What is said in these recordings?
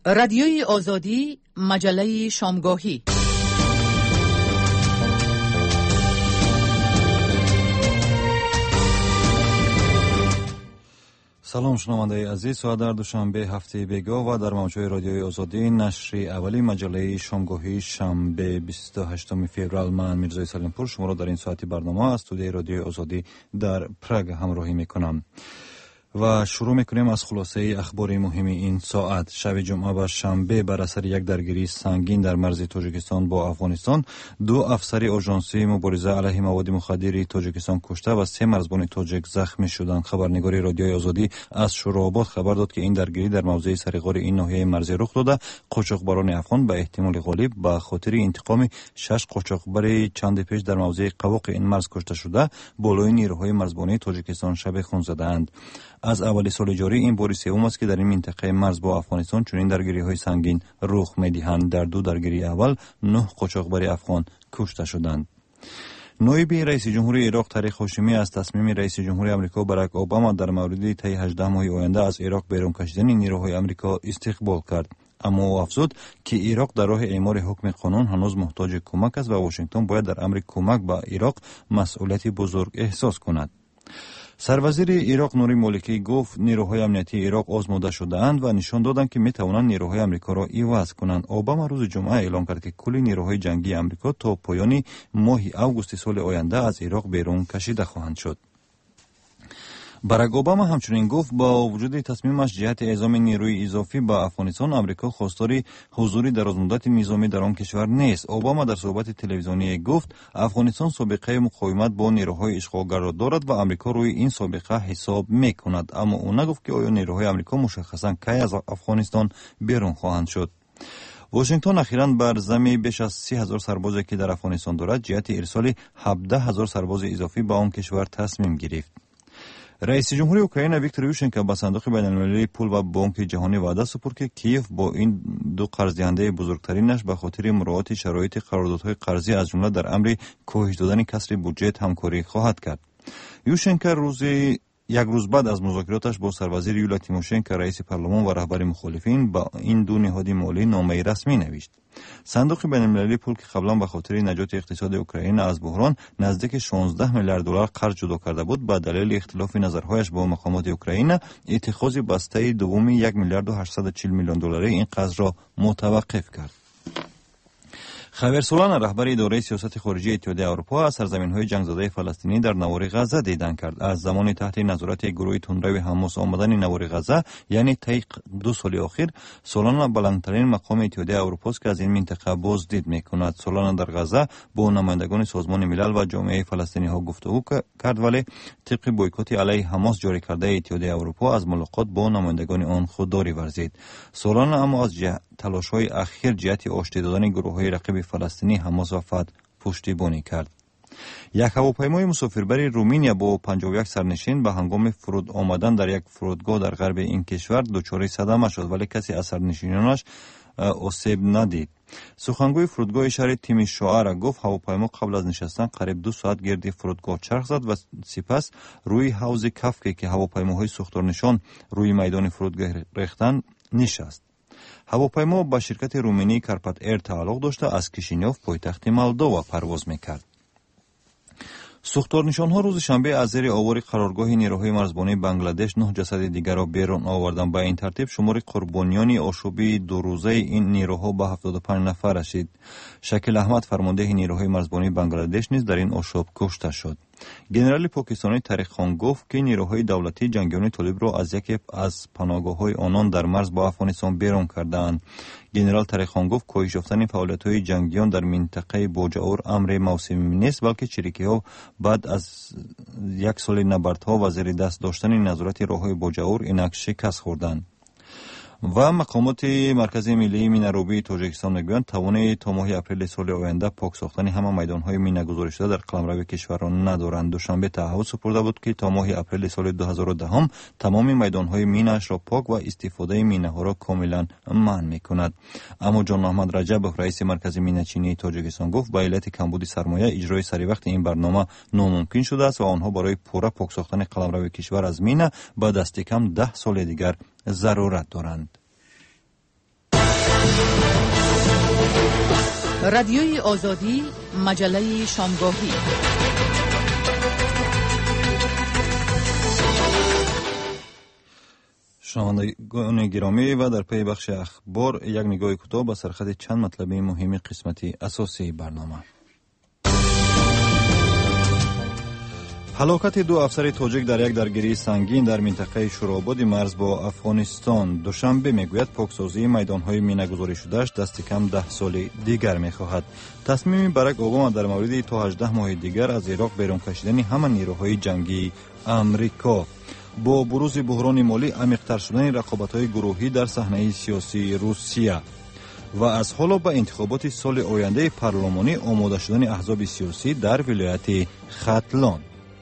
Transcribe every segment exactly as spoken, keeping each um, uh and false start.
رادیوی آزادی، مجله شامگاهی. سلام شنونده عزیز، و در دوشنبه هفته بیگاه و در موجهای رادیوی آزادی نشر اولی مجله شامگاهی شنبه بیست و هشتم فوریه، من میرزای سلیمپور شما را در این ساعتی برنامه از استودیوی رادیوی آزادی در پراگ همراهی میکنم و شروع میکنیم از خلاصه اخبار مهم این ساعت. شب جمعه و شنبه بر اثر یک درگیری سنگین در مرز تاجیکستان با افغانستان، دو افسر آژانسی مبارزه علیه مواد مخدر تاجیکستان کشته و سه مرزبان تاجیک زخمی شدند. خبرنگار رادیوی آزادی از شوراباد خبر داد که این درگیری در موضع سرغار این ناحیه مرزی رخ داده. قاچاقبران افغان به احتمال غالب به خاطر انتقام شش قاچاقبر چند پیش در موضع قواق این مرز کشته شده بالای نیروهای مرزبانی تاجیکستان شب خون زدند. از اول سال جاری این بار سوم است که در این منطقه مرز با افغانستان چنین درگیری‌های سنگین رخ می‌دهند. در دو درگیری اول نه قاچاقبر افغان کشته شدند. نایب رئیس جمهور عراق طارق هاشمی از تصمیم رئیس جمهور آمریکا باراک اوباما در مورد طی هجده ماه آینده از عراق بیرون کشیدن نیروهای آمریکا استقبال کرد، اما او افزود که عراق در راه اعمال حکم قانون هنوز محتاج کمک است و واشنگتن باید در امر کمک به عراق مسئولیت بزرگ احساس کند. سروزیر عراق نوری مالکی گفت نیروهای امنیتی عراق آزموده شده‌اند و نشان دادند که می‌توانند نیروهای آمریکا را عوض کنند. اوباما روز جمعه اعلام کرد که کل نیروهای جنگی آمریکا تا پایان ماه آگوست سال آینده از عراق بیرون کشیده خواهند شد. باراک اوباما همچنین گفت با وجود تصمیمش جهت اعزام نیروی اضافی به افغانستان، آمریکا خواستار حضور درازمدت نظامی در آن کشور نیست. اوباما در صحبت تلویزیونی گفت افغانستان سابقه مقاومت با نیروهای اشغالگر را دارد و آمریکا روی این سابقه حساب میکند، اما او نگفت که آیا نیروهای آمریکا مشخصاً کی از افغانستان بیرون خواهند شد. واشنگتن اخیراً بر ضم بیش از سی هزار سربازی که در افغانستان دارد جهت ارسال هفده هزار سرباز اضافی به آن کشور تصمیم گرفت. رئیس جمهور اوکراین ویکتور یوشنکو به صندوق بین‌المللی پول و بانک جهانی وعده سپرد که کیف با این دو قرض دهنده بزرگترینش به خاطر مراعات شرایط قراردادهای قرضی از جمله در امر کاهش دادن کسر بودجه همکاری خواهد کرد. یوشنکو روزی یک روز بعد از مذاکراتش با سروزیر یولیا تیموشنکو رئیس پارلمان و رهبر مخالفین با این دو نهاد مالی نامه رسمی نوشت. صندوق بین‌المللی پول که قبلا به خاطر نجات اقتصاد اوکراین از بحران نزدیک شانزده میلیارد دلار قرض جدا کرده بود، به دلیل اختلاف نظرهایش با مقامات اوکراین اتخاذ بسته دوم یک میلیارد و هشتصد و چهل میلیون دلاری این قرض را متوقف کرد. خاویر سولان رهبر اداره سیاست خارجی اتحادیه اروپا از سرزمین‌های جنگ زده فلسطینی در نوار غزه دیدن کرد. از زمان تحت نظارت گروه تندرو حماس آمدن نوار غزه، یعنی طی دو سال اخیر، سولان بلندترین مقام اتحادیه اروپا است که از این منطقه بازدید می‌کند. سولان در غزه با نمایندگان سازمان ملل و جامعه فلسطینی ها گفتگو کرد، ولی طبق بویکوت علیه حماس جاری کرده اتحادیه اروپا از ملاقات با نمایندگان آن خودداری ورزید. سولان اما از تلاش‌های اخیر جهت آشتی دادن گروه‌های رقیب فلسطینی حماس و فتح پشتیبانی کرد. یک هواپیمای مسافربری رومانیا با پنجاه و یک سرنشین به هنگام فرود آمدن در یک فرودگاه در غرب این کشور دچار صدمه شد، ولی کسی از سرنشینانش آسیب ندید. سخنگوی فرودگاه شهر تیمیشوارا گفت هواپیما قبل از نشستن قریب دو ساعت گرد فرودگاه چرخ زد و سپس روی حوض کفکی که هواپیماهای سوختارنشان روی میدان فرودگاه ریختند نشست. هواپیما با شرکت رومانی کارپات ایر تعلق داشته از کیشینیوف پایتخت مولدووا پرواز میکرد. سوختارنشان‌ها روز شنبه از زیر آوار قرارگاه نیروهای مرزبانی بنگلادش نه جسد دیگر را بیرون آوردند. با این ترتیب شمار قربانیان آشوبی دو روزه این نیروها به هفتاد و پنج نفر رسید. شکیل احمد فرمانده نیروهای مرزبانی بنگلادش نیز در این آشوب کشته شد. گنرال پاکستانی طارق خان گفت که نیروهای دولتی جنگیان طالب را از یکی از پناهگاه‌های آنان در مرز با افغانستان بیرون کردند. گنرال طارق خان گفت کاهش یافتن فعالیت‌های جنگیان در منطقه بوجاور امر موسمی نیست، بلکه چریکی‌ها بعد از یک سال نبردها و زیر دست داشتن نظارت راه‌های بوجاور اینک شکست خوردند. و مقامات مرکز ملی مینه‌روبی تاجیکستان میگویند توان تا ماه اپریل سال آینده پاک ساختن همه میدان‌های مینه گذاری شده در قلمرو کشور را ندارند. دوشنبه تعهد سپرده بود که تا ماه اپریل سال دو هزار و ده تمام میدان‌های مینه‌اش را پاک و استفاده مینه‌ها را کاملا منع می‌کند. اما جان محمد رجب رئیس مرکز مینه چینی تاجیکستان گفت با علت کمبود سرمایه اجرای سری وقت این برنامه ناممکن شده است و آنها برای پورا پاک ساختن قلمرو کشور از مینه با دست کم ده سال دیگر ضرورت دارند. رادیوی آزادی، مجله شامگاهی. شنوندگان گرامی و در پی بخش اخبار یک نگاه کوتاه به سرخط چند مطلب مهم قسمتی اساسی برنامه. هلاکت دو افسر تاجیک در یک درگیری سنگین در منطقه شوراباد مرز با افغانستان. دوشنبه میگوید پاکسازی میدانهای مینه گذاری شدهش دست کم ده سال دیگر میخواهد. تصمیم باراک اوباما در مورد تا هجده ماه دیگر از عراق بیرون کشیدن همه نیروهای جنگی امریکا. با بروز بحران مالی عمیق‌تر شدن رقابت‌های گروهی در صحنه سیاسی روسیه و از حالا به انتخابات سال آینده پارلمانی آماده شدن احزاب سیاسی در ولایت ختلان.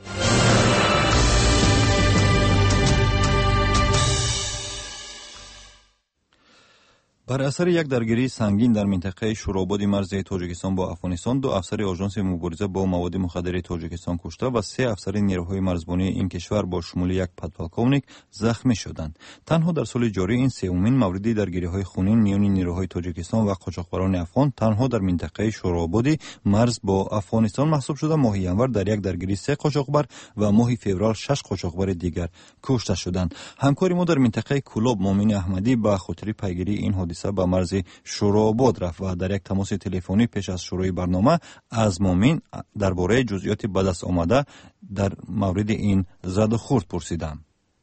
بر اثر یک درگیری سنگین در منطقه شوراباد مرز تاجیکستان با افغانستان، دو افسر آژانس مبارزه با مواد مخدر تاجیکستان کشته و سه افسر نیروهای مرزبانی این کشور با شمول یک پادپالکونیک زخمی شدند. تنها در سال جاری این سومین مورد درگیری‌های خونین میان نیروهای تاجیکستان و قاچاقبران افغان تنها در منطقه شوراباد مرز با افغانستان محسوب شده. ماه ینور در یک درگیری سه قاچاقبر و ماه فوریه شش قاچاقبر دیگر کشته شدند. همکاری ما در منطقه کلاب مومن احمدی به خاطر پیگیری این حادثه به مرز شوراباد رفت و در یک تماس تلفنی پیش از شروع برنامه از مومن درباره جزئیات به دست آمده در مورد این زد و خورد پرسیدم.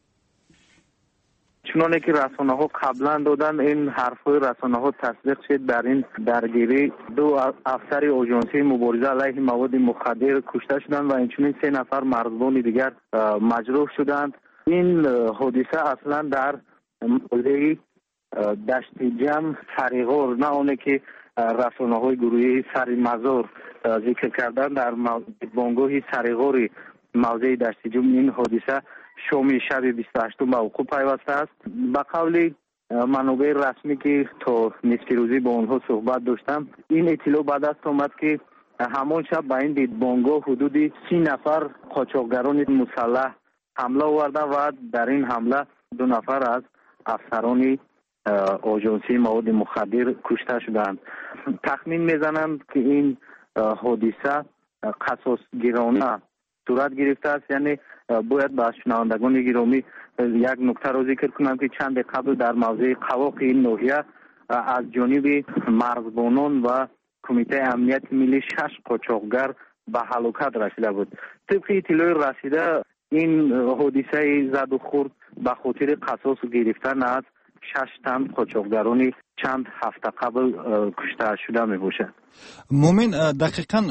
چنانه که رسانه ها قبلا دادن، این حرفهای رسانه ها تصدیق شد. در این درگیری دو افسر آژانسی مبارزه علیه مواد مخدر کشته شدند و اینچنین سه نفر مرزبان دیگر مجروح شدند. این حادثه اصلا در موضع دشت جم سریغور، نه اونه که رسانه های گروهی سری مزار ذکر کردن، در بانگاه سریغور موضع دشت جم این حادثه شام شب بیست و هشتم به وقوع پیوسته است. به قول منابع رسمی که تا نصف روزی با اونها صحبت داشتم، این اطلاع بعد است آمد که همان شب به این بانگاه حدود سی نفر قاچاقگران مسلح حمله آوردند و در این حمله دو نفر از افسران آژانسی مواد مخدر کشته شدند. تخمین میزنند که این حادثه قصاص گیرانه صورت گرفته است. یعنی باید به شنوندگان گرامی یک نکته را ذکر کنم که چند قبل در موضع قواق این ناحیه از جانب مرزبانان و کمیته امنیت ملی شش قاچاقگر به هلاکت رسیده بود. طبق اطلاع رسیده این حادثه زد و خورد به خاطر قصاص گرفتن از شش تن قاچاقگران چند هفته قبل کشته شده می باشد. مومن، دقیقاً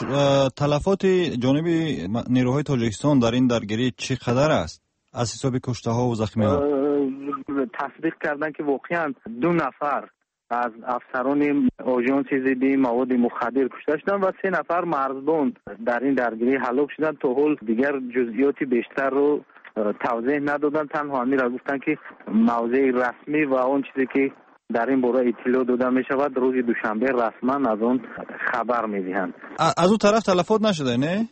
تلفات جانب نیروهای تاجیکستان در این درگیری چقدر است از حساب کشته ها و زخمی ها؟ تصدیق کردن که واقعا دو نفر از افسران آژانس ضد مواد مخدر کشته شدند و سه نفر مرزبان در این درگیری هلاک شدند. تا حال دیگر جزئیات بیشتر رو توضیح ندادن، تنها همین را گفتن که موضع رسمی و اون چیزی که در این باره اطلاع داده می شود روز دوشنبه رسما از اون خبر می دهند. از اون طرف تلفات نشده نه؟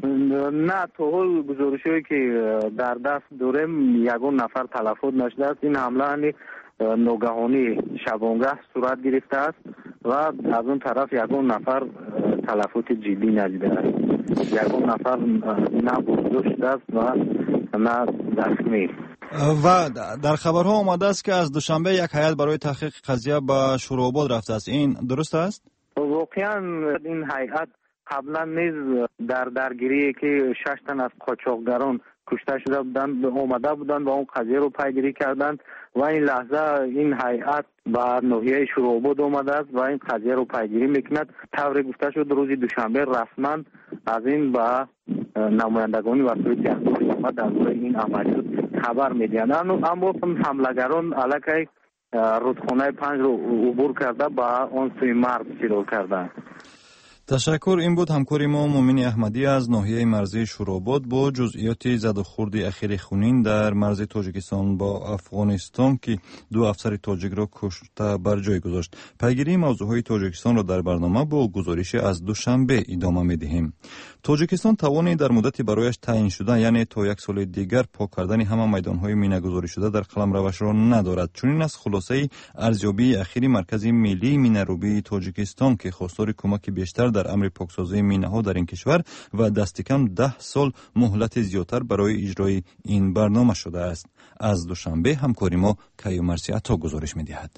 نه، تا حال گزارشی که در دست داریم یگان نفر تلفات نشده است. این حمله ناگهانی شبانگه صورت گرفته است و از اون طرف یگان نفر تلفات جدی ندیده است. یگان نفر نه برداشت شده است و نه زخمی. و در خبرها آمده است که از دوشنبه یک هیئت برای تحقیق قضیه به شوراباد رفته است. این درست است؟ واقعا این هیئت قبلا نیز در درگیری که شش تن از قاچاقگران کشته شده بودند آمده بودند و اون قضیه رو پیگیری کردند و این لحظه این هیئت به ناحیه شوراباد آمده است و این قضیه رو پیگیری میکند. طوری گفته شد روز دوشنبه رسما از این به نمایندگان وسایل اخباری آمد درباره این عملیات خبر میدهند. اما حملهگران علیه رودخانه پنج رو عبور کرده با آن سوی مرز فرار کردند. تشکر. این بود همکاری ما مومن احمدی از ناحیه مرزی شوراباد با جزئیات زد و خورد اخیر خونین در مرز تاجیکستان با افغانستان که دو افسر تاجیک را کشته بر جای گذاشت. پیگیری موضوعهای تاجیکستان را در برنامه با گزارش از دوشنبه ادامه می‌دهیم. تاجیکستان توانی در مدتی برایش تعیین شده، یعنی تا یک سال دیگر پاک کردن همه میدان‌های مینه‌گذاری شده در قلمروش را ندارد. چنین است خلاصه ارزیابی اخیر مرکز ملی مینه‌روبی تاجیکستان که خواستار کمک بیشتر در امر پاکسازی مینه‌ها در این کشور و دست کم ده سال مهلت زیادتر برای اجرای این برنامه شده است. از دوشنبه همکاری ما کیومرسی عطا گزارش می‌دهد.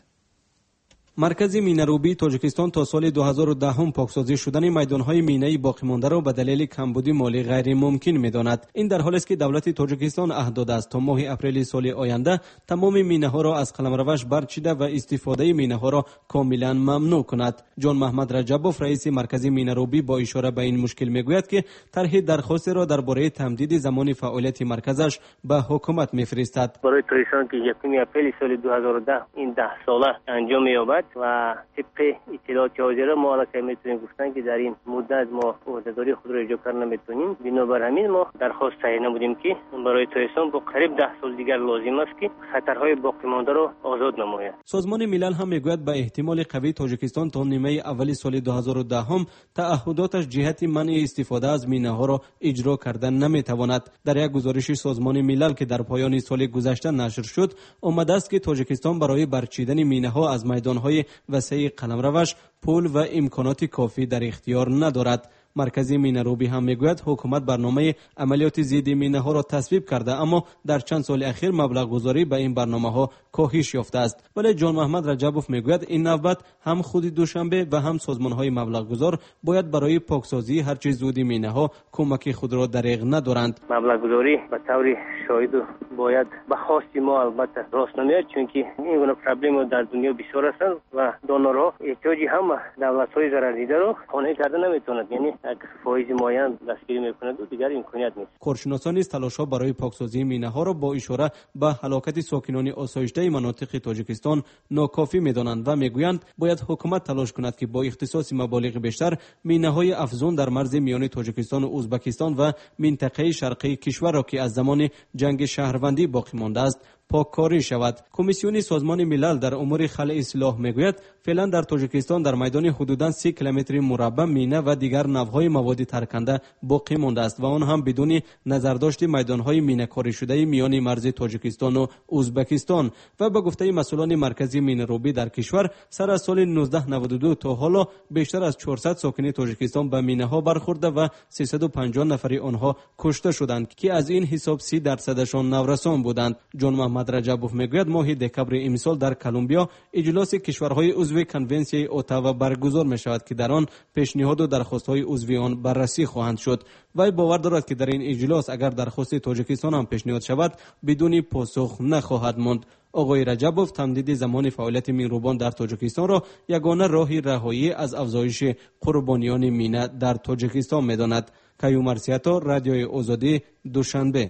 مرکز مینه‌روبی تاجیکستان تا سال دو هزار و ده هم پاکسازی شدن میدان‌های مینه‌ای باقی مانده را به دلیل کمبود مالی غیر ممکن می‌داند. این در حالی است که دولت تاجیکستان عهد داده است تا ماه اپریل سال آینده تمام مینه‌ها را از قلمروش برچیده و استفاده مینه‌ها را کاملا ممنوع کند. جان محمد رجبوف رئیس مرکز مینه‌روبی با اشاره به این مشکل می‌گوید که طرح درخواست را درباره تمدید زمان فعالیت مرکزش به حکومت می‌فرستد. برای تاجیکستان که یکم اپریل سال دو هزار و ده این ده ساله انجام یابد و طبق اطلاعات حاضر ما را که میتونیم گفتن که در این مدت ما عهدهداری خود را اجرا کردن نمیتونیم. بنابر همین ما درخواست تهیه نمودیم که برای تاجیکستان با قریب ده سال دیگر لازم است که خطرهای باقی مانده را آزاد نماید. سازمان ملل هم میگوید به احتمال قوی تاجیکستان تا نیمه اولی سال دو هزار و ده هم تعهداتش جهت منع استفاده از مینه‌ها را اجرا کردن نمیتواند. در یک گزارش سازمان ملل که در پایان سال گذشته نشر شد آمده است که تاجیکستان برای برچیدن مینه‌ها از میدان‌های وسیع قلمروش پول و امکانات کافی در اختیار ندارد. مرکز مینه‌روبی هم میگوید حکومت برنامه عملیات ضد مینه‌ها را تصویب کرده اما در چند سال اخیر مبلغ گذاری به این برنامه‌ها کاهش یافته است. ولی جان محمد رجبوف میگوید این نوبت هم خود دوشنبه و هم سازمان‌های مبلغ گذار باید برای پاکسازی هر چه زودی مینه‌ها کمک خود را دریغ ندارند. مبلغ گذاری به طور شاید باید به خواست ما البته راست نمیاد، چون که این گونه پرابلم در دنیا بسیار است و دونرها احتیاجی هم دولت‌های ضرر دیده را قانع کرده نمیتوند، یعنی فایز معین دستگیری میکند و دیگر امکانیت نیست. کارشناسان نیز تلاش‌ها برای پاکسازی مینه‌ها را با اشاره به هلاکت ساکنان آسایشته مناطق تاجیکستان ناکافی می‌دانند و میگویند باید حکومت تلاش کند که با اختصاص مبالغ بیشتر مینه‌های افزون در مرز میان تاجیکستان و ازبکستان و منطقه شرقی کشور را که از زمان جنگ شهروندی باقی مانده است پاککاری شود. کمیسیون سازمان ملل در امور خلع اصلاح میگوید فعلا در تاجیکستان در میدان حدوداً سی کیلومتر مربع مینه و دیگر نوع‌های مواد ترکنده باقی مانده است و آن هم بدون نظرداشت میدان‌های مینه‌کاری شده میان مرز تاجیکستان و ازبکستان. و به گفته مسئولان مرکزی مینه‌روبی در کشور سر از سال نوزده نود و دو تا حالا بیشتر از چهارصد ساکن تاجیکستان به مینه‌ها برخورده و سیصد و پنجاه نفر آنها کشته شدند که از این حساب سی درصدشان نورسان بودند. جان محمد رجبوف میگوید ماه دکبر امسال در کلمبیا اجلاس کشورهای عضو کنونسیون اتاوا برگزار می شود که در آن پیشنهاد و درخواست‌های عضوی آن بررسی خواهند شد. وی باور دارد که در این اجلاس اگر درخواست تاجیکستان هم پیشنهاد شود بدون پاسخ نخواهد ماند. آقای رجبوف تمدید زمان فعالیت مینروبان در تاجیکستان را یگانه راه رهایی از افزایش قربانیان مینه در تاجیکستان می‌داند. کیومرسی عطا، رادیوی آزادی، دوشنبه.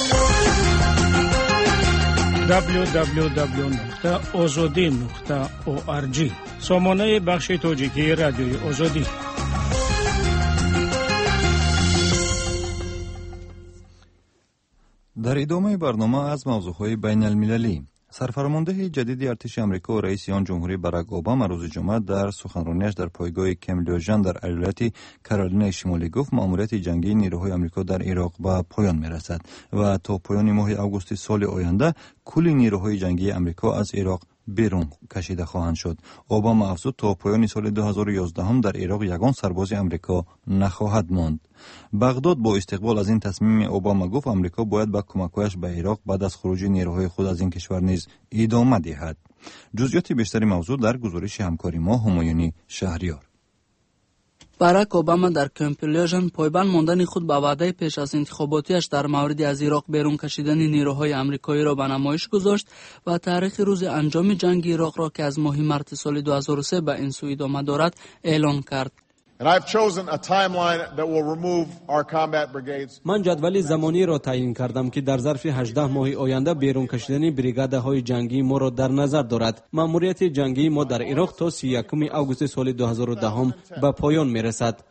دبلیو دبلیو دبلیو نقطه آزادی نقطه او آر جی سامانه بخش تاجیکی رادیوی آزادی. در ادامه برنامه از موضوعهای بین المللی، سرفرمانده جدید ارتش آمریکا و رئیس آن جمهوری باراک اوباما روز جمعه در سخنرانیش در پایگاه کم لوژن در ایالت کارولینای شمالی گفت مأموریت جنگی نیروهای آمریکا در عراق به پایان میرسد و تا پایان ماه آگوست سال آینده کل نیروهای جنگی آمریکا از عراق بیرون کشیده خواهند شد. اوباما افزود تا پایان سال دو هزار و یازده هم در عراق یگان سرباز آمریکا نخواهد ماند. بغداد با استقبال از این تصمیم اوباما گفت آمریکا باید به کمک‌هایش به عراق بعد از خروج نیروهای خود از این کشور نیز ادامه دهد. جزئیات بیشتری موضوع در گزارش همکاری ما همایونی شهریار. باراک اوباما در کمپ لوژن پایبند ماندن خود به وعده پیش از انتخاباتیش در مورد از عراق بیرون کشیدن نیروهای آمریکایی را به نمایش گذاشت و تاریخ روز انجام جنگ عراق را که از ماه مارس سال دو هزار و سه به این سو ادامه دارد اعلام کرد. من جدول زمانی را تعیین کردم که در ظرف هجده ماه آینده بیرون کشیدن بریگادهای جنگی ما را در نظر دارد. مأموریت جنگی ما در عراق تا سی و یکم آگوست سال دو هزار و ده به پایان میرسد.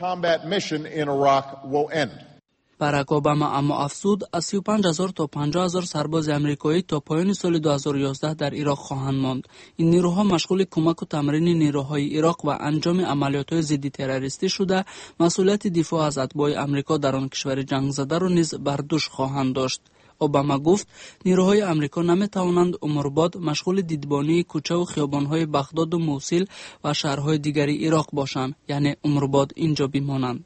باراک اوباما اما افزود از سی و پنج هزار تا پنجاه هزار سرباز آمریکایی تا پایان سال دو هزار و یازده در عراق خواهند ماند. این نیروها مشغول کمک و تمرین نیروهای عراق و انجام عملیات‌های ضد تروریستی شده، مسئولیت دفاع از اتباع آمریکا در آن کشور جنگ زده را نیز بر دوش خواهند داشت. اوباما گفت نیروهای آمریکا نمی‌توانند عمرباد مشغول دیدبانی کوچه و خیابان‌های بغداد و موصل و شهرهای دیگری عراق باشند، یعنی عمرباد اینجا بمانند.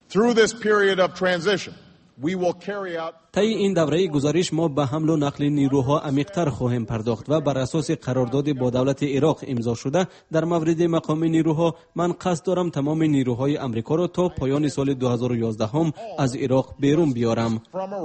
طی این دوره گزارش ما به حمل و نقل نیروها عمیق‌تر خواهیم پرداخت و بر اساس قرارداد با دولت عراق امضا شده در مورد مقام نیروها من قصد دارم تمام نیروهای آمریکا را تا پایان سال دو هزار و یازده هم از عراق بیرون بیارم.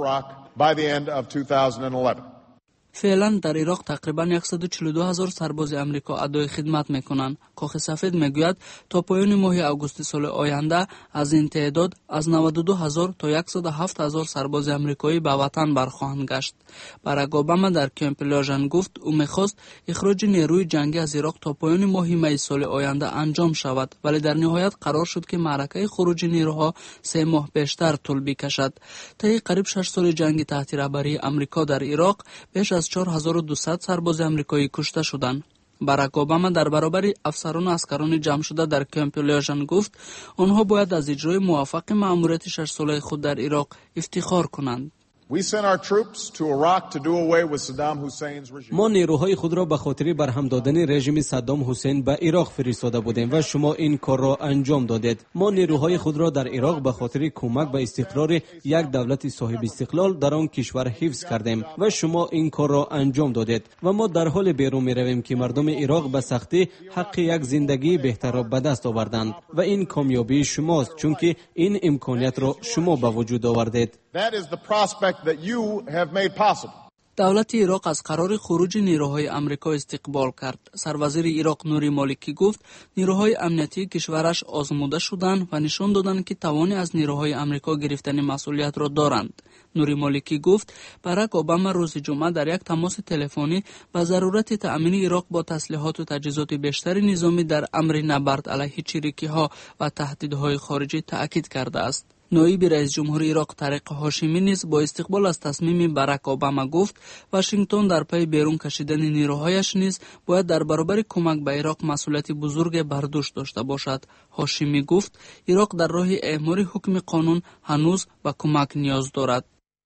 فعلا در عراق تقریبا صد و چهل و دو هزار سرباز آمریکا ادای خدمت میکنند. کاخ سفید میگوید تا پایان ماه آگوست سال آینده از این تعداد از نود و دو هزار تا صد و هفت هزار سرباز آمریکایی به وطن برخواهند گشت. باراک اوباما در کمپ لاژن گفت او میخواست اخراج نیروی جنگی از عراق تا پایان ماه می سال آینده انجام شود، ولی در نهایت قرار شد که معرکه خروج نیروها سه ماه بیشتر طول بکشد. طی قریب شش سال جنگ تحت رهبری آمریکا در عراق بیش از چهار هزار و دویست سرباز آمریکایی کشته شدند. باراک اوباما در برابر افسران و اسکران جمع شده در کمپ لاژن گفت آنها باید از اجرای موفق مأموریت شش ساله خود در عراق افتخار کنند. ما نیروهای خود را به خاطر برهم دادن رژیم صدام حسین به عراق فرستاده بودیم و شما این کار را انجام دادید. ما نیروهای خود را در عراق به خاطر کمک به استقرار یک دولت صاحب استقلال در آن کشور حفظ کردیم و شما این کار را انجام دادید و ما در حال بیرون می رویم که مردم عراق به سختی حق یک زندگی بهتر را به دست آوردند و این کامیابی شماست، چون که این امکانیت را شما به وجود آوردید. دولت عراق از قرار خروج نیروهای آمریکا استقبال کرد. سروزیر عراق نوری مالکی گفت نیروهای امنیتی کشورش آزموده شدند و نشان دادند که توانی از نیروهای آمریکا گرفتن مسئولیت را دارند. نوری مالکی گفت باراک اوباما روز جمعه در یک تماس تلفنی به ضرورت تأمین عراق با تسلیحات و تجهیزات بیشتر نظامی در امر نبرد علیه چریکی‌ها و تهدیدهای خارجی تأکید کرده است. نایب رئیس جمهور عراق طارق هاشمی نیز با استقبال از تصمیم باراک اوباما گفت واشنگتن در پی بیرون کشیدن نیروهایش نیز باید در برابر کمک به عراق مسئولیت بزرگ بر دوش داشته باشد. هاشمی گفت عراق در راه اعمال حکم قانون هنوز به کمک نیاز دارد.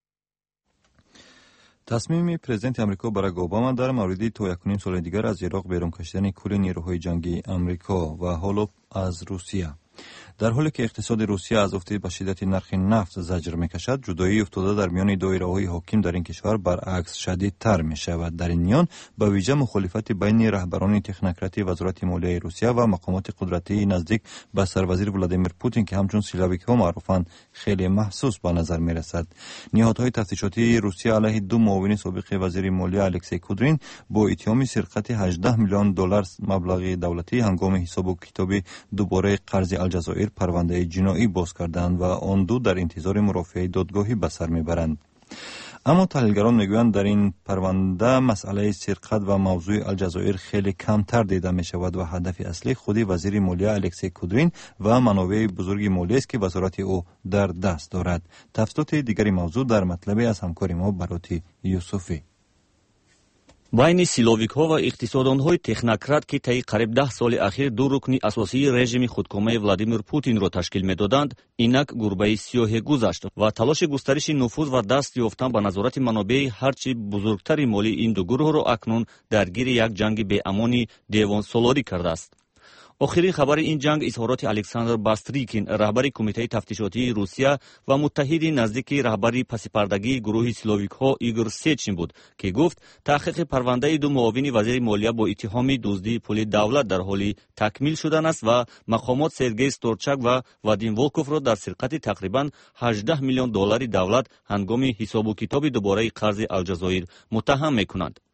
تصمیم پرزیدنت آمریکا باراک اوباما در مورد تا یک و نیم سال دیگر از عراق بیرون کشیدن کل نیروهای جنگی آمریکا و حالا از روسیه. در حالی که اقتصاد روسیه از افت به شدت نرخ نفت زجر میکشد، جدایی افتاده در میان دایره‌های حاکم در این کشور برعکس شدیدتر می شود. در این میان به ویژه مخالفت بین رهبران تکنوکراتی وزارت مالیه روسیه و مقامات قدرتی نزدیک به سروزیر ولادیمیر پوتین که همچون سیلاویک ها معروفند خیلی محسوس به نظر می رسد. نهادهای تفتیشاتی روسیه علیه دو معاون سابق وزیر مالیه الکسی کودرین با اتهام سرقت هجده میلیون دلار مبلغ دولتی هنگام حساب و کتاب دوباره قرض الجزایر پرونده جنایی باز کردند و آن دو در انتظار مرافعه دادگاهی به سر میبرند. اما تحلیلگران میگویند در این پرونده مسئله سرقت و موضوع الجزایر خیلی کمتر دیده می شود و هدف اصلی خودی وزیر مالیه الکسی کودرین و منابع بزرگ مالی است که وزارت او در دست دارد. تفصیلات دیگری موضوع در مطلبی از همکار ما براتی یوسفی. байни силовикҳо ва иқтисоддонҳои технократ ки таи қариб даҳ соли ахир ду рукни асосии режими худкомаи Владимир Путинро ташкил медоданд, инак гурбаи сиёҳе гузашт ва талоши густариши нуфуз ва даст ёфтан ба назорати манобеи ҳарчи бузургтари молии ин ду гурӯҳро акнун даргири як ҷанги беамони девонсолорӣ кардааст. охирин хабари ин ҷанг изҳороти Александр Бастрикин, раҳбари кумитаи тафтишотии Русия ва муттаҳиди наздики раҳбари пасипардагии гурӯҳи силовикҳо Игор Сечин буд, ки гуфт таҳқиқи парвандаи ду муовини вазири молия бо иттиҳоми дуздии пули давлат дар ҳоли такмил шудан аст ва мақомот Сергей Сторчак ва Вадим Волковро дар сирқати тақрибан ҳаждаҳ миллион доллари давлат ҳангоми ҳисобу китоби дубораи қарзи Алҷазоир муттаҳам мекунанд.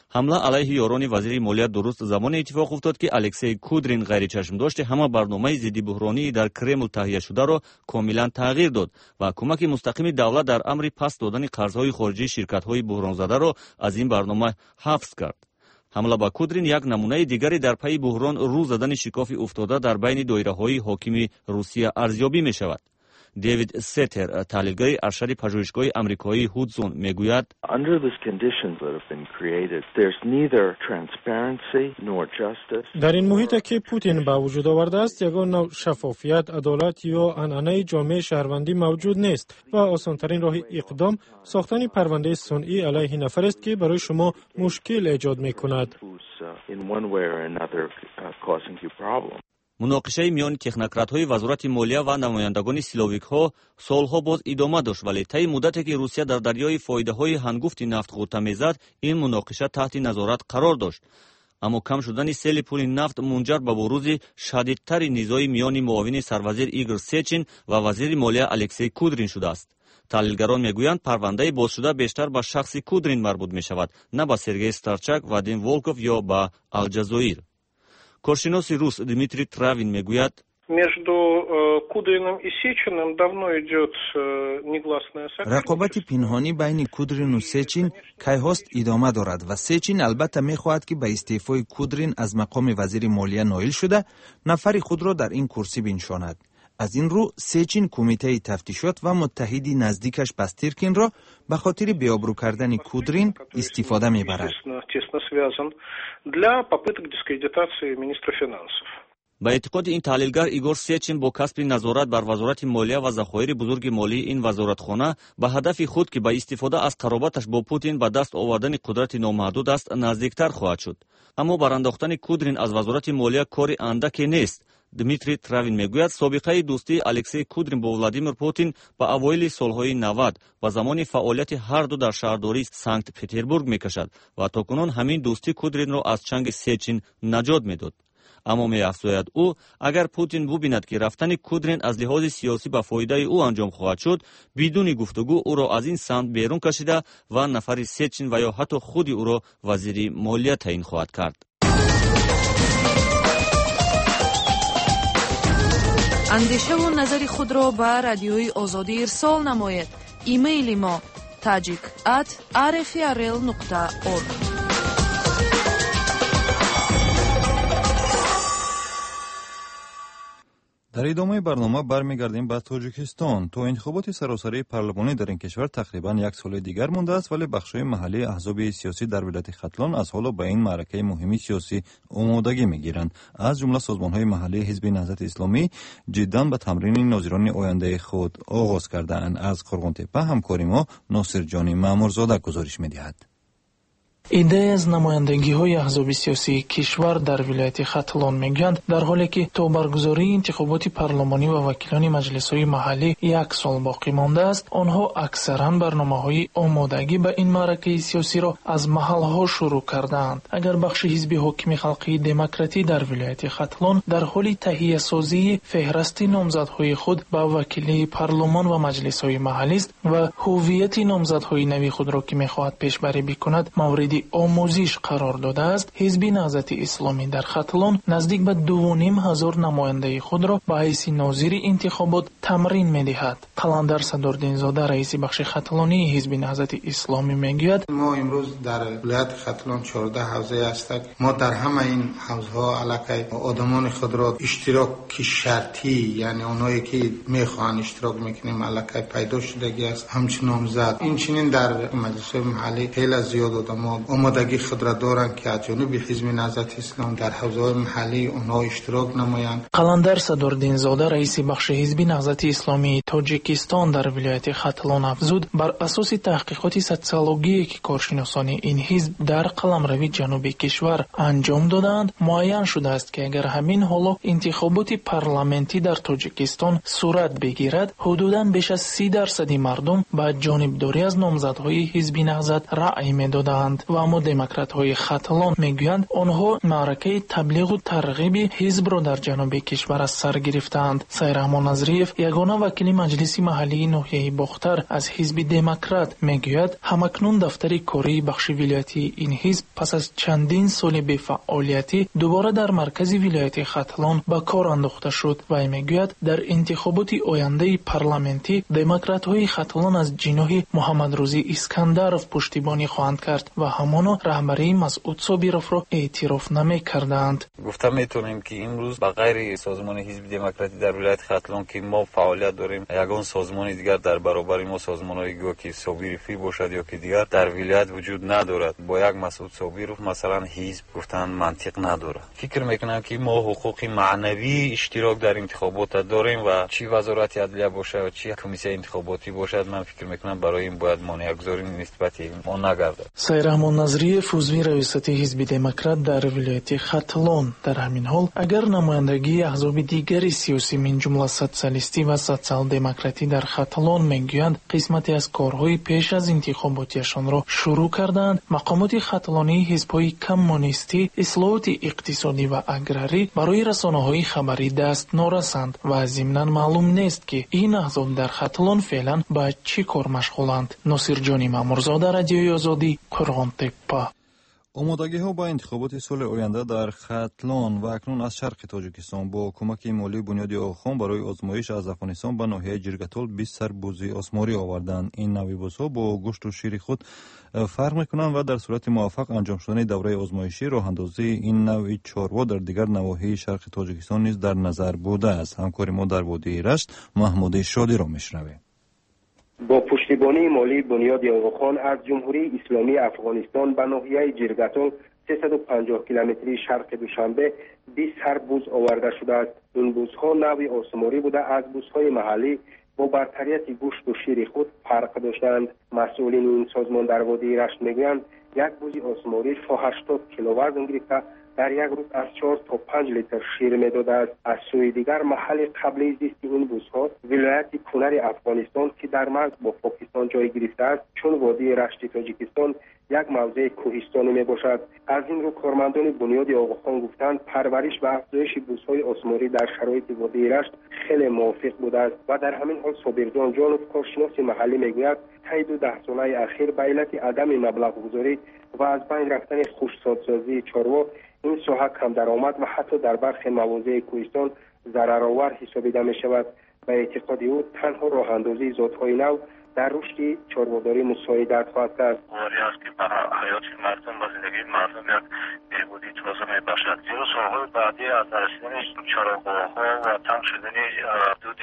ҳамла алайҳи ёрони вазири молия дуруст замоне иттифоқ уфтод ки Алексей Кудрин ғайричашмдошти ҳама барномаи зидди буҳронии дар Кремл таҳияшударо комилан тағйир дод ва кӯмаки мустақими давлат дар амри пас додани қарзҳои хориҷии ширкатҳои буҳронзадаро аз ин барнома ҳафз кард. ҳамла ба Кудрин як намунаи дигари дар пайи буҳрон рӯ задани шикофи уфтода дар байни доираҳои ҳокими Русия арзёбӣ мешавад. Дэвид Сетер, таҳлилгари аршади пажӯҳишгоҳи амрикоии Ҳудсон, мегӯяд: дар ин муҳите ки Путин ба вуҷуд овардааст, ягон навъ шаффофият, адолат ё анъанаи ҷомеъи шаҳрвандӣ мавҷуд нест ва осонтарин роҳи иқдом сохтани парвандаи сунъӣ алайҳи нафарест, ки барои шумо мушкил эҷод мекунад. муноқишаи миёни технократҳои вазорати молия ва намояндагони силовикҳо солҳо боз идома дошт, вале таи муддате ки Русия дар дарёи фоидаҳои ҳангуфти нафт ғута мезад, ин муноқиша таҳти назорат қарор дошт. аммо кам шудани сели пули нафт мунҷар ба бурузи шадидтари низои миёни муовини сарвазир Игор Сечин ва вазири молия Алексей Кудрин шудааст. таҳлилгарон мегӯянд, парвандаи бозшуда бештар ба шахси Кудрин марбут мешавад, на ба Сергей Старчак, Вадим Волков ё ба Алҷазоир. Коршиноси рус Дмитрий Травин мегӯяд: между Кудриным и Сечиным давно идет негласное соперничество. рақобати пинҳонӣ байни Кудрину Сечин кайҳост идома дорад ва Сечин албатта мехоҳад ки ба истеъфои Кудрин аз мақоми вазири молия ноил шуда, нафари худро дар ин курсӣ биншонад. аз ин рӯ Сечин кумитаи тафтишот ва муттаҳиди наздикаш Бастиркинро ба хотири беобрӯ кардани Кудрин истифода мебарад. для попыток дискредитации министра финансов. ба эътиқоди ин таҳлилгар, Игор Сечин бо касби назорат бар вазорати молия ва захоири бузурги молии ин вазоратхона ба ҳадафи худ, ки ба истифода аз қаробаташ бо Путин ба даст овардани қудрати номаҳдуд аст, наздиктар хоҳад шуд. аммо барандохтани Кудрин аз вазорати молия кори андаке нест. Дмитрий Травин мегӯяд, собиқаи дӯстии Алексей Кудрин бо Владимир Путин ба авоили солҳои навад ба замони фаъолияти ҳарду дар шаҳрдории Санкт-Петербург мекашад ва токунун ҳамин дӯстӣ Кудринро аз чанги Сечин наҷот медод. аммо меафзояд ӯ, агар Путин бубинад ки рафтани Кудрин аз лиҳози сиёсӣ ба фоидаи ӯ анҷом хоҳад шуд, бидуни гуфтугӯ ӯро аз ин самт берун кашида ва нафари Сечин ва ё ҳатто худи ӯро вазири молия таъин хоҳад кард. андешаву назари худро ба радиои озодӣ ирсол намоед. имейли мо tajik at r f r l нуқта org. дар идомаи барнома бармегардем ба Тоҷикистон. то интихоботи саросарии парлумонӣ дар ин кишвар тақрибан як соли дигар мондааст, вале бахшҳои маҳаллии аҳзоби сиёсӣ дар вилояти Хатлон аз ҳоло ба ин маъракаи муҳими сиёсӣ омодагӣ мегиранд. аз ҷумла созмонҳои маҳаллии ҳизби наҳзати исломӣ ҷиддан ба тамрини нозирони ояндаи худ оғоз кардаанд. аз Қурғонтепа ҳамкори мо Носирҷони Маъмурзода гузориш медиҳад. идея аз намояндагиҳои аҳзоби сиёсии кишвар дар вилояти Хатлон мегӯянд, дар ҳоле ки то баргузории интихоботи парлумонӣ ва вакилони маҷлисҳои маҳаллӣ як сол боқӣ мондааст, онҳо аксаран барномаҳои омодагӣ ба ин маъракаи сиёсиро аз маҳалҳо шурӯъ кардаанд. агар бахши ҳизби ҳокими халқии демократӣ дар вилояти Хатлон дар ҳоли таҳиясозии феҳрасти номзадҳои худ ба вакилии парлумон ва маҷлисҳои маҳаллист ва ҳуввияти номзадҳои нави худро ки мехоҳад пешбарӣ бикунад мавриди омӯзиш қарор додааст, ҳизби наҳзати исломӣ дар Хатлон наздик ба дувоним ҳазор намояндаи худро ба ҳайси нозири интихобот тамрин медиҳад. қаландар Садординзода, раиси бахши хатлонии ҳизби наҳзати исломӣ мегӯяд: мо имрӯз дар вилояти Хатлон чордаҳ ҳавзае ҳастак. мо дар ҳама ин ҳавзаҳо аллакай одамони худро иштироки шартӣ, яъне онҳое ки мехоҳанд иштирок мекунем, аллакай пайдо шудагӣ аст. ҳамчун номзад инчунин дар маҷлисҳои маҳаллӣ хеле зиёд одамо омодагӣ худро доранд ки аз ҷониби ҳизби наҳзати ислом дар ҳавзаҳои маҳаллӣ онҳо иштирок намоянд. қаландар Садординзода, раиси бахши ҳизби наҳзати исломии Тоҷикистон дар вилояти Хатлон афзуд, бар асоси таҳқиқоти социологие ки коршиносони ин ҳизб дар қаламрави ҷануби кишвар анҷом доданд, муайян шудааст ки агар ҳамин ҳоло интихоботи парламентӣ дар Тоҷикистон сурат бигирад, ҳудудан беш аз си дарсади мардум ба ҷонибдорӣ аз номзадҳои ҳизби наҳзат раъй медоданд. و اما دموکرات‌های خطلان میگویند آنها معرکه تبلیغ و ترغیب حزب را در جنوب کشور از سر گرفتند. سیرحمان نظریف یگانه وکیل مجلس محلی ناحیه باختر از حزب دموکرات میگوید همکنون دفتر کاری بخش ولایتی این حزب پس از چندین سال بی‌فعالیتی دوباره در مرکز ولایت خطلان به کار انداخته شد و میگوید در انتخابات آینده پارلمانتی دموکرات‌های خطلان از جناح محمد روزی اسکندرов پشتیبانی خواهند کرد و همان رهبری مسعود صابرов را اعتراف نمی‌کردند. گفتم میتونیم که امروز به غیر سازمان حزب دموکراتی در ولایت خطلان که ما فعالیت داریم یگان سازمان دیگر در برابر ما سازمان‌هایی که صابری باشد یا که دیگر در ولایت وجود ندارد. با یک مسعود صابرov مثلا حزب گفتن منطق نداره. فکر میکنم که ما حقوق معنوی اشتراک در انتخابات داریم و چی وزارت عدلیه باشه و چی کمیسیون انتخاباتی باشد من فکر میکنم برای این باید مانع گذاری نسبت ما نگردد. سیرحمان نظریف عضو ریاست حزب دموکرات در ولایت خطلان در همین حال اگر نمایندگی احزاب دیگری سیاسی من جمله سوسیالیستی و سوسیال دموکراتی در خطلان میگویند قسمتی از کارهای پیش از انتخاباتیشان را شروع کردند، مقامات خطلانی حزب‌های کمونیستی اصلاحات اقتصادی و اگراری برای رسانه‌های خبری دست نرساند و ضمناً معلوم نیست که این احزاب در خطلان فعلا با چی کار مشغولند. ناصر جانی مامورزاده، رادیوی آزادی، قرغان تپه. آمادگی‌ها با انتخابات سال آینده در خطلان و اکنون از شرق تاجیکستان با کمک مالی بنیاد آخوان برای آزمایش از افغانستان به ناحیه جرگتال بیست سر بز آسماری آوردند. این نوع بزها با گوشت و شیر خود فرق می‌کنند و در صورت موفق انجام شدن دوره آزمایشی راه اندازی این نوع چاروا در دیگر نواحی شرق تاجیکستان نیز در نظر بوده است. همکار ما در وادی رشت محمود شادی را میشنویم. با پشتیبانی مالی بنیاد آقاخان از جمهوری اسلامی افغانستان به ناحیه جرگتال سیصد و پنجاه کیلومتری شرق دوشنبه بیست سر بز آورده شده است. این بزها نوع آسماری بوده از بزهای محلی با برتریت گوشت و شیر خود فرق داشتند. مسئولین این سازمان در وادی رشت میگویند یک بز آسماری هشتاد کیلو وزن گرفته در یک روز از چهار تا پنج لیتر شیر میداده است. از سوی دیگر محل قبلی زیست این بزها ولایت کنر افغانستان که در مرز با پاکستان جای گرفته است چون وادی رشت تاجیکستان یک موضع کوهستانی می باشد. از این رو کارمندان بنیاد آقاخان گفتند پرورش و افزایش بزهای آسماری در شرایط وادی رشت خیلی موافق بوده است و در همین حال صابرجان جانوف کارشناس محلی میگوید طی دو ده ساله اخیر به علت عدم مبلغ گذاری و از بین رفتن خوش‌سازی چاروا این ساحه کم درآمد و حتی در برخی مواضع کوهستان ضررآور حسابیده می شود. به اعتقاد او تنها راه اندازی ذات‌های نو در رشد چاره‌داری مساعدت خواهد کرد. واری است که برای حیات مردم و زندگی مردم یک بهبودی تازه میبخشد. زیرا سالهای بعدی از رسیدن چراغ‌ها و تنگ شدن حدود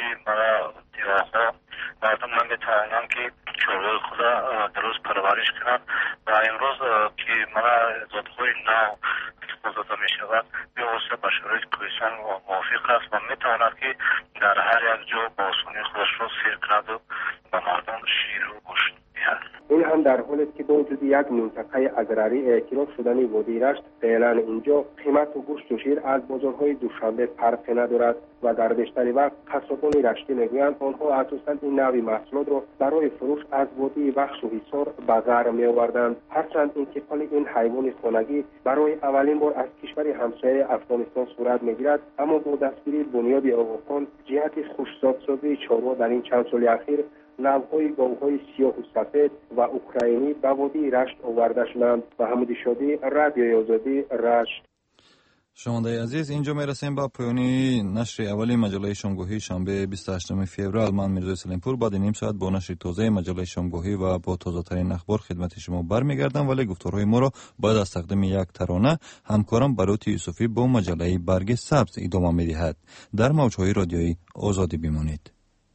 دیوارها مردم نمیتوانند که چاره‌های خود درست پرورش کنند و امروز که مرا ذات‌های نو استفاده می شود بی‌واسطه به شرایط کوهستان موافق است و میتواند که در هر یک جا با آسانی خودش را سیر کند و به مردم شیر و گوشت دهد. این هم در حالی است که با وجود یک منطقه اگراری اعتراف شدن وادی رشت فعلا اینجا قیمت و گوشت و شیر از بازارهای دوشنبه فرقی ندارد و در بیشتر وقت قصابان رشتی میگویند آنها اساسا این نوع محصولات را برای فروش از وادی بخش و حصار به غرب میآوردند. هرچند انتقال این حیوان خانگی برای اولین بار از کشور همسایه افغانستان صورت میگیرد اما با دستگیری بنیاد آقاخان جهت خوش‌سازی چاروا در این چند سال اخیر نوع‌های گاوهای سیاه و سفید و اوکراینی به وادی رشت آورده شدند. محمود شادی، رادیوی آزادی، رشت. شنوندگان عزیز، اینجا میرسیم با پایانی نشر اولی مجله شامگاهی شنبه بیست و هشتم فوریه. من میرزا سلیمپور بعد نیم ساعت با نشر تازه مجله شامگاهی و با تازه ترین اخبار خدمت شما برمیگردم، ولی گفتارهای ما را بعد از تقدیم یک ترانه همکارم بروت یوسفی با مجله برگ سبز ادامه میدهد. در موجهای رادیویی آزادی بمانید.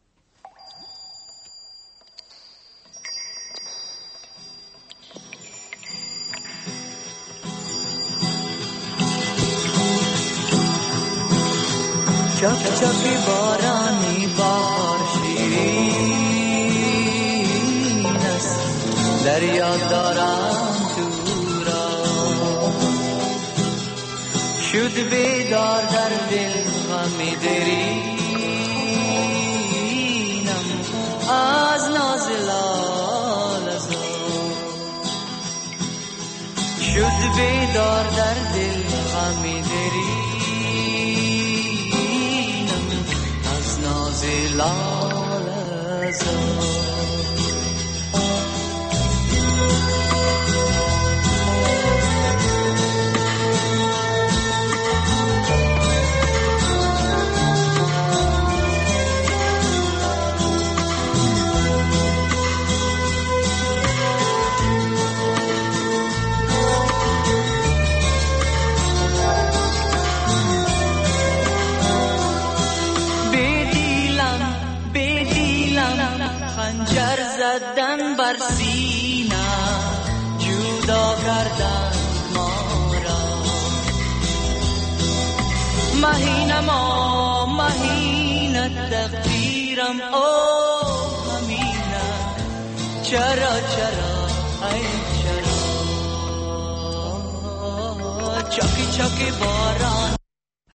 چک چکی بارانی بهار شیرین است دریا دارم تو را شد بیدار در دل غم درینم از ناز لاله زار دار در دل غمی درینم از ناز لاله زار. خنجر زدن بر سینه جدا کردن ما را، مهینه ما مهینه تقدیرم او همینه، چرا چرا ای چرا چاکی چاکی باران